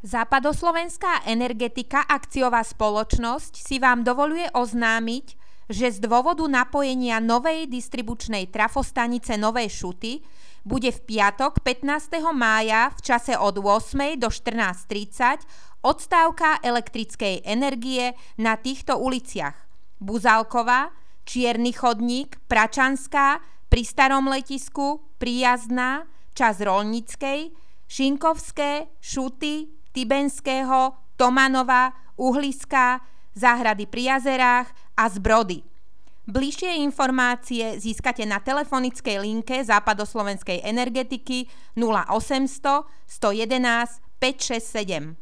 Západoslovenská energetika akciová spoločnosť si vám dovoľuje oznámiť, že z dôvodu napojenia novej distribučnej trafostanice Nové Šuty bude v piatok 15. mája v čase od 8. do 14:30 odstávka elektrickej energie na týchto uliciach: Buzálková, Čierny chodník, Pračanská, pri Starom letisku, Príjazdná, časť Roľnickej, Šinkovské, Šuty, Tibenského, Tomanova, Uhliská, Záhrady pri jazerách a Zbrody. Bližšie informácie získate na telefonickej linke Západoslovenskej energetiky 0800 111 567.